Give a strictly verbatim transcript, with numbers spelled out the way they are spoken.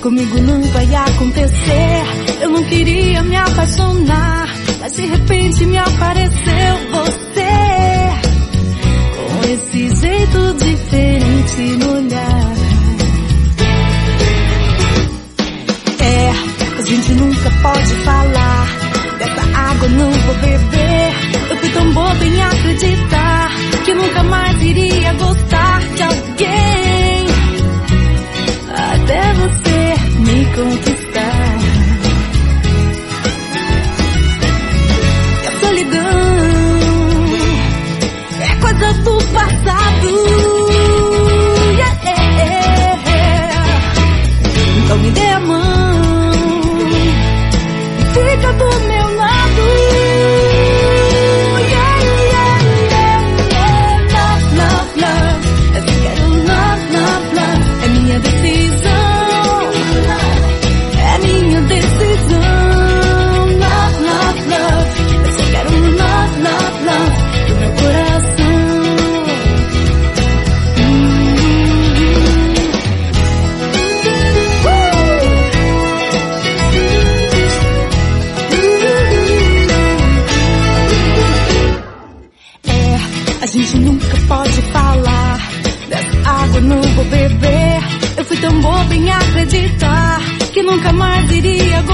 comigo não vai acontecer. Eu não queria me apaixonar, mas de repente me apareceu você, com esse jeito diferente no olhar. É, a gente nunca pode falar, dessa água não vou beber. Eu fui tão boba em acreditar que nunca mais iria gostar de alguém, até você me conquistar. E a solidão é coisa do passado, yeah, yeah, yeah. Então me dê a mão e fica do meu lado. Yeah, yeah, yeah, yeah. Love, love, love. Eu só quero love, love, love. É minha decisão, é minha decisão. Love, love, love. Eu só quero love, love, love do meu coração. É, a gente nunca pode falar, dessa água não vou beber. Eu fui tão boba em acreditar que nunca mais iria